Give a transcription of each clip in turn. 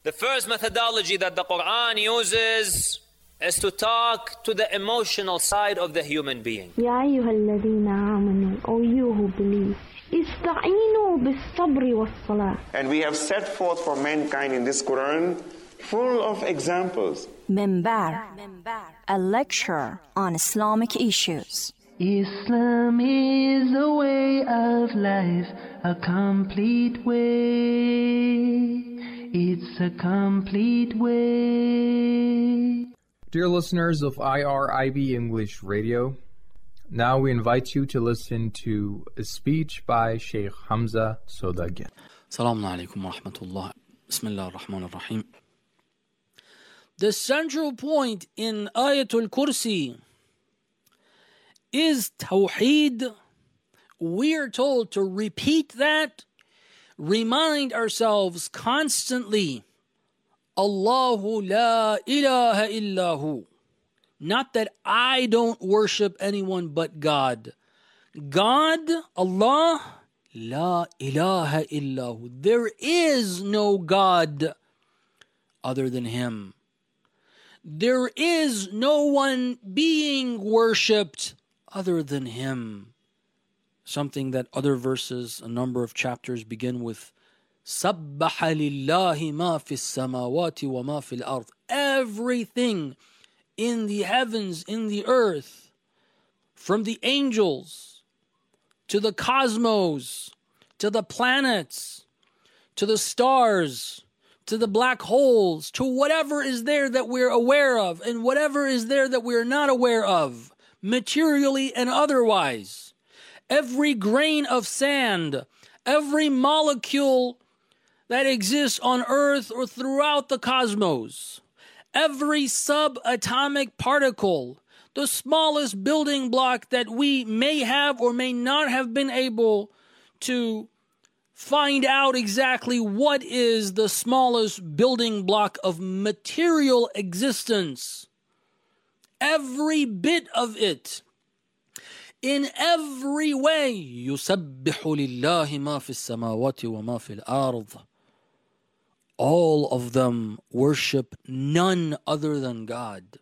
The first methodology that the Quran uses is to talk to the emotional side of the human being. يا أيها الذين آمنوا, O you who believe, استعينوا بالصبر والصلاة. And we have set forth for mankind in this Quran full of examples. Minbar, a lecture on Islamic issues. Islam is a way of life, a complete way. It's a complete way. Dear listeners of IRIB English Radio, now we invite you to listen to a speech by Sheikh Hamza Sodagi. Assalamu alaikum wa rahmatullah. Bismillah ar-Rahman ar-Rahim. The central point in Ayatul Kursi is Tawheed. We are told to repeat that, remind ourselves constantly, Allahu la ilaha illahu. Not that I don't worship anyone but God. God, Allah, la ilaha illahu. There is no God other than Him. There is no one being worshipped other than Him. Something that other verses, a number of chapters begin with, سَبَّحَ لِلَّهِ مَا فِي السَّمَاوَاتِ وَمَا فِي الْأَرْضِ. Everything in the heavens, in the earth, from the angels, to the cosmos, to the planets, to the stars, to the black holes, to whatever is there that we're aware of, and whatever is there that we're not aware of, materially and otherwise. Every grain of sand, every molecule that exists on Earth or throughout the cosmos, every subatomic particle, the smallest building block that we may have or may not have been able to find out exactly what is the smallest building block of material existence. Every bit of it, in every way, يُسَبِّحُ لِلَّهِ مَا فِي السَّمَاوَاتِ وَمَا فِي الْأَرْضِ. All of them worship none other than God.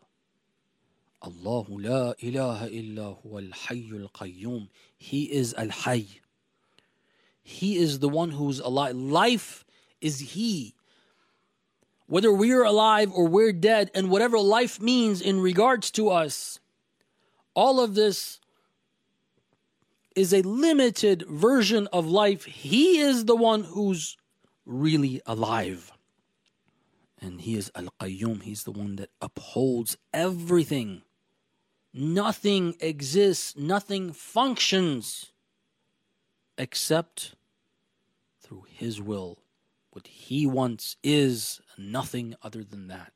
Allahu la ilaha illa huwa al-hayyul qayyum. He is al-hayy. He is the one who's alive. Life is He. Whether we're alive or we're dead, and whatever life means in regards to us, all of this is a limited version of life. He is the one who's really alive. And He is Al-Qayyum. He's the one that upholds everything. Nothing exists, nothing functions except through His will. What He wants is nothing other than that.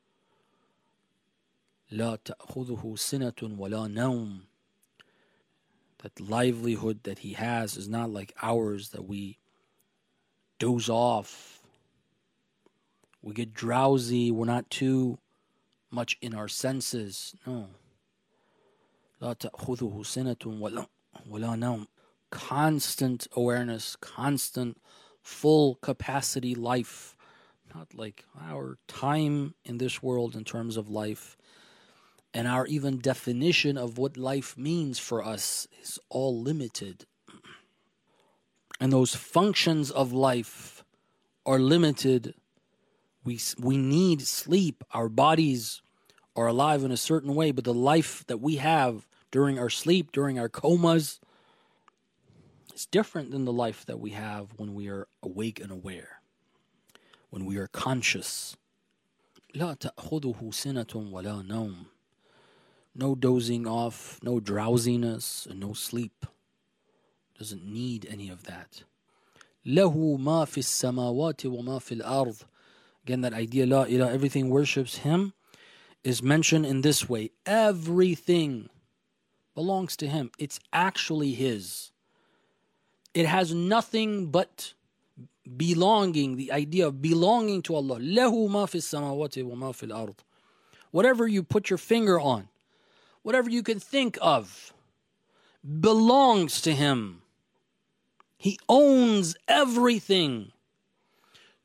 لا تأخذه سنة ولا نوم. That livelihood that He has is not like ours, that we doze off. We get drowsy. We're not too much in our senses. No. لا تأخذه سنة ولا نوم. Constant awareness, constant full capacity life. Not like our time in this world in terms of life, and our even definition of what life means for us is all limited. And those functions of life are limited. We need sleep. Our bodies are alive in a certain way, but the life that we have during our sleep, during our comas, is different than the life that we have when we are awake and aware, when we are conscious. لا تأخذه سنة ولا نوم. No dozing off, no drowsiness, and no sleep. Doesn't need any of that. له ما في السماوات وما في الأرض. Again, that idea, la ilaha, everything worships Him, is mentioned in this way. Everything belongs to Him. It's actually His. It has nothing but belonging, the idea of belonging to Allah. له ما في السماوات وما في الأرض. Whatever you put your finger on, whatever you can think of, belongs to Him. He owns everything.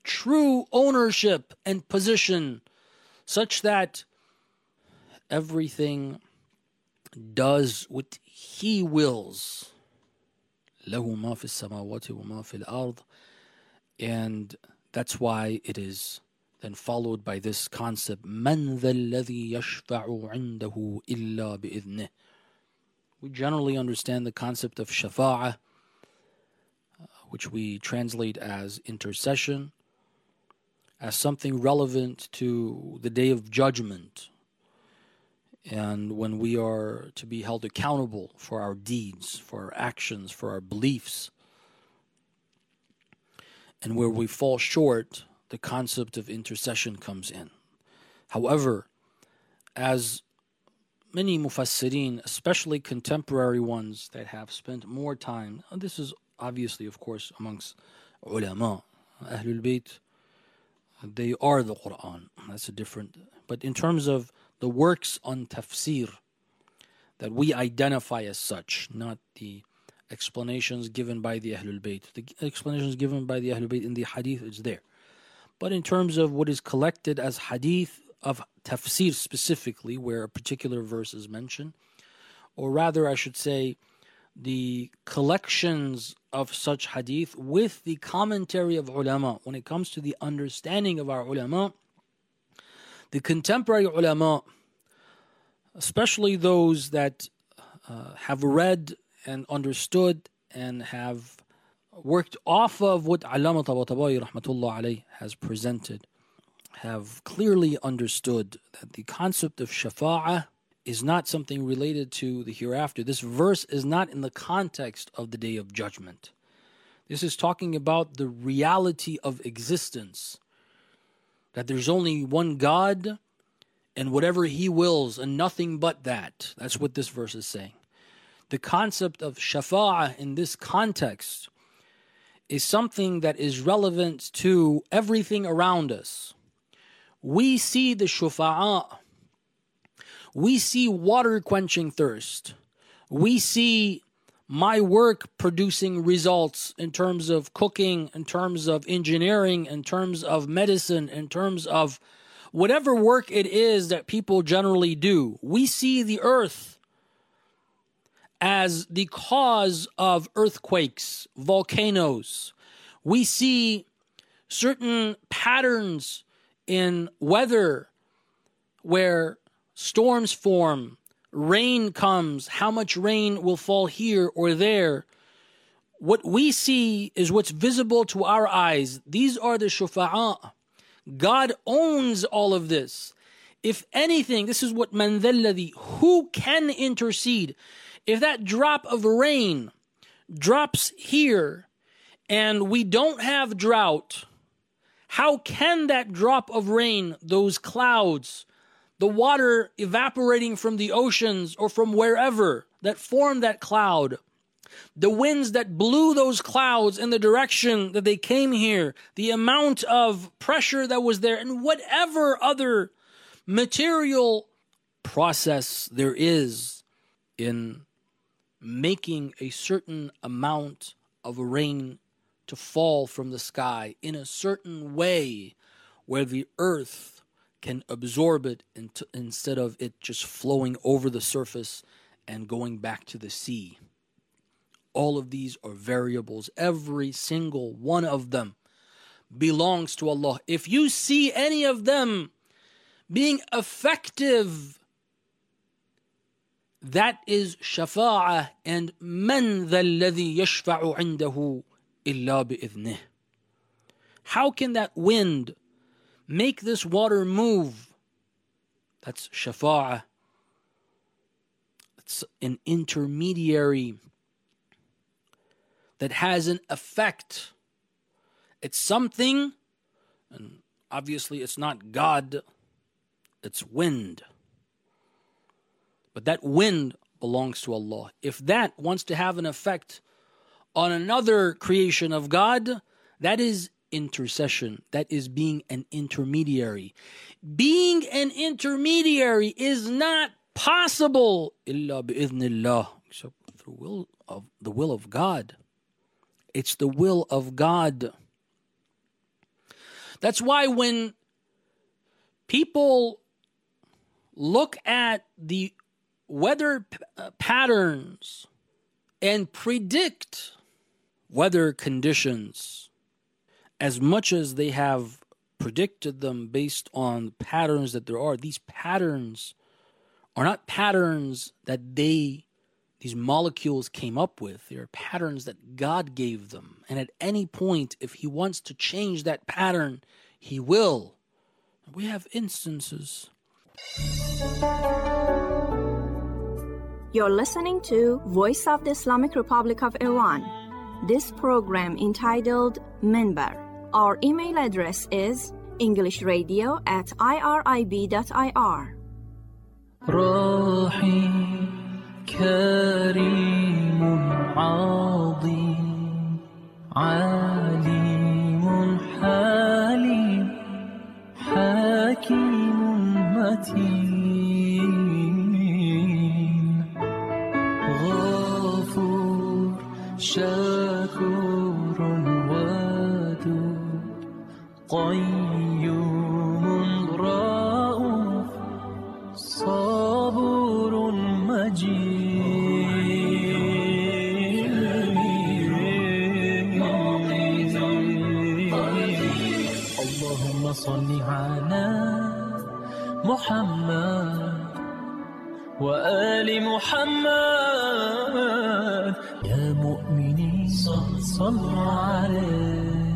true ownership and position, such that everything does what He wills. له ما في السماوات وما في الأرض. And that's why it is then followed by this concept, من ذا الذي يشفع عنده إلا بإذنه. We generally understand the concept of shafa'ah, which we translate as intercession, as something relevant to the day of judgment, and when we are to be held accountable for our deeds, for our actions, for our beliefs, and where we fall short, the concept of intercession comes in. However, as many mufassirin, especially contemporary ones that have spent more time, and this is obviously, of course, amongst ulama, Ahlul Bayt, they are the Quran. That's a different. But in terms of the works on tafsir that we identify as such, not the explanations given by the Ahlul Bayt. The explanations given by the Ahlul Bayt in the hadith is there. But in terms of what is collected as hadith of tafsir specifically, where a particular verse is mentioned, or rather I should say the collections of such hadith with the commentary of ulama, when it comes to the understanding of our ulama, the contemporary ulama, especially those that have read and understood and have worked off of what Allama Tabatabai rahmatullah alayh has presented, have clearly understood that the concept of shafa'ah is not something related to the hereafter. This verse is not in the context of the day of judgment. This is talking about the reality of existence, that there's only one God and whatever He wills and nothing but that. That's what this verse is saying. The concept of shafa'ah in this context is something that is relevant to everything around us. We see the shufa'ah. We see water quenching thirst. We see my work producing results in terms of cooking, in terms of engineering, in terms of medicine, in terms of whatever work it is that people generally do. We see the earth as the cause of earthquakes, volcanoes. We see certain patterns in weather where storms form, rain comes, how much rain will fall here or there. What we see is what's visible to our eyes. These are the shufa'ah. God owns all of this. If anything, this is what man dhalladhi, who can intercede? If that drop of rain drops here and we don't have drought, how can that drop of rain, those clouds, the water evaporating from the oceans or from wherever that formed that cloud, the winds that blew those clouds in the direction that they came here, the amount of pressure that was there, and whatever other material process there is in making a certain amount of rain to fall from the sky in a certain way where the earth can absorb it instead of it just flowing over the surface and going back to the sea. All of these are variables. Every single one of them belongs to Allah. If you see any of them being effective, that is shafa'ah, and man dha alladhi yashfa'u indahu illa bi'idhnih. How can that wind make this water move? That's shafa'ah. It's an intermediary that has an effect. It's something, and obviously it's not God, it's wind. But that wind belongs to Allah. If that wants to have an effect on another creation of God, that is intercession. That is being an intermediary. Being an intermediary is not possible illa bi'idhnillah, except through the will of God. It's the will of God. That's why when people look at the weather patterns and predict weather conditions, as much as they have predicted them based on patterns that there are, these patterns are not patterns that these molecules came up with. They are patterns that God gave them. And at any point, if he wants to change that pattern, he will. We have instances. You're listening to Voice of the Islamic Republic of Iran. This program entitled Minbar. Our email address is englishradio@irib.ir. كريم عظيم عليم حليم حكيم متين غفور شكور ودود قيوم رؤوف صبور مجيد اللهم صل على محمد وآل محمد يا مؤمنين صلوا عليه